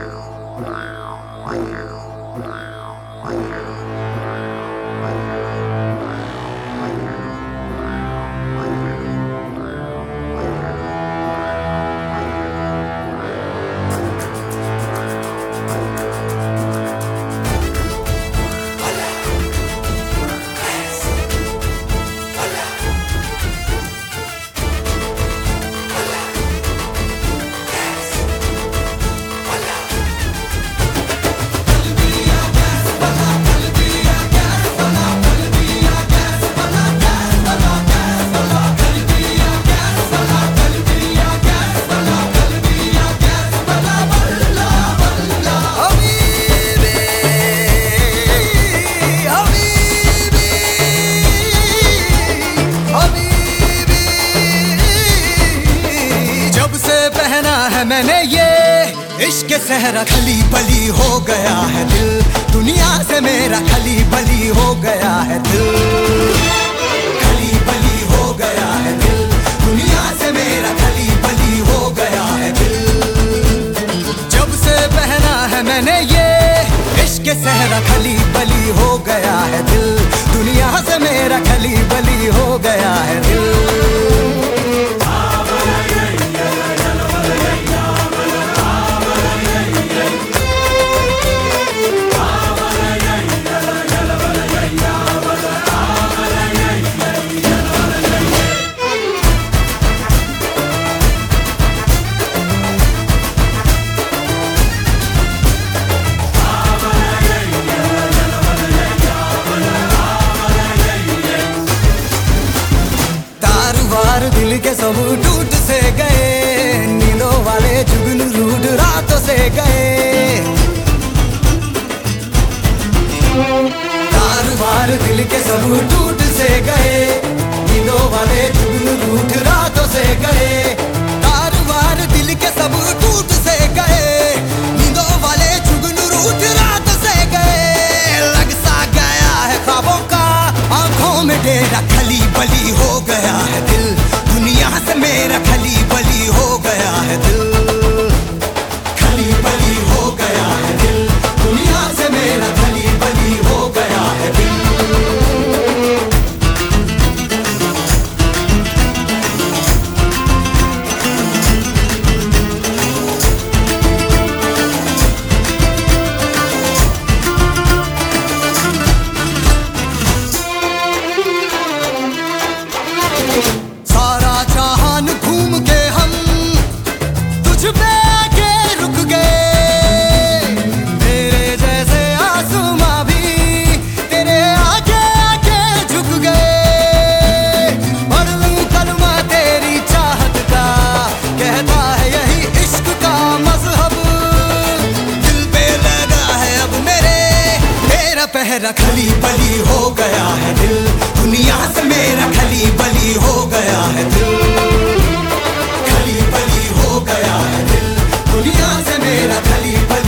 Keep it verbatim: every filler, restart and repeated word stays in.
मैंने ये इश्क सहरा खली बली हो गया है दिल, दुनिया से मेरा खली बली हो गया है दिल, खली बली हो गया है दिल, दुनिया से मेरा खली बली हो गया है दिल। जब से पहना है मैंने ये इश्क सहरा खली बली हो गया है दिल, दुनिया से मेरा खली बली हो गया है दिल। दिल के सब टूट से गए, नीलों वाले जुगनू रूठ रातों से गए, तार बार दिल के सब टूट से गए, नीलों वाले जुगनू रूठ रातों से गए, तार बार दिल के सब टूट से गए, नीलों वाले जुगनू रूठ रातों से गए। लग सा गया है ख्वाबों का आंखों में डेरा, खली बली हो गया है दिल, दुनिया से मेरा खली बली हो गया है दिल, खली बली हो गया है दिल, दुनिया से मेरा खली बली हो गया है दिल। घूम के हम तुझ पे आके रुक गए, तेरे जैसे आसमां भी तेरे आगे आके झुक गए। पढ़ लूं कलमा तेरी चाहत का, कहता है यही इश्क का मजहब, दिल पे लगा है अब मेरे तेरा पहरा, खली बली हो गया है दिल, दुनिया से मेरा खली बली हो गया है दिल, खली बली हो गया है दिल, दुनिया से मेरा खली बली